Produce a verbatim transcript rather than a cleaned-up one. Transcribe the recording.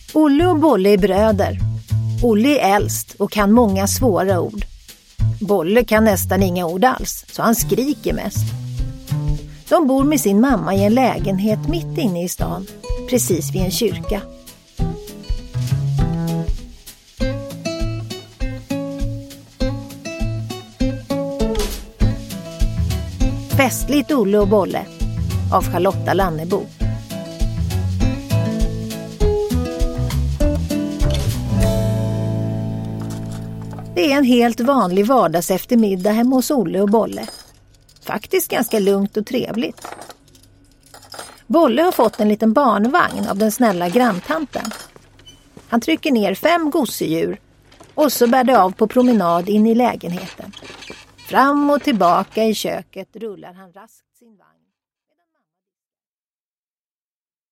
Olle och Bolle är bröder. Olle är äldst och kan många svåra ord. Bolle kan nästan inga ord alls, så han skriker mest. De bor med sin mamma i en lägenhet mitt inne i stan, precis vid en kyrka. Festligt Olle och Bolle av Charlotta Lannebo. Det är en helt vanlig vardags eftermiddag hemma hos Olle och Bolle. Faktiskt ganska lugnt och trevligt. Bolle har fått en liten barnvagn av den snälla granntanten. Han trycker ner fem gosedjur och så bär det av på promenad in i lägenheten. Fram och tillbaka i köket rullar han raskt sin vagn.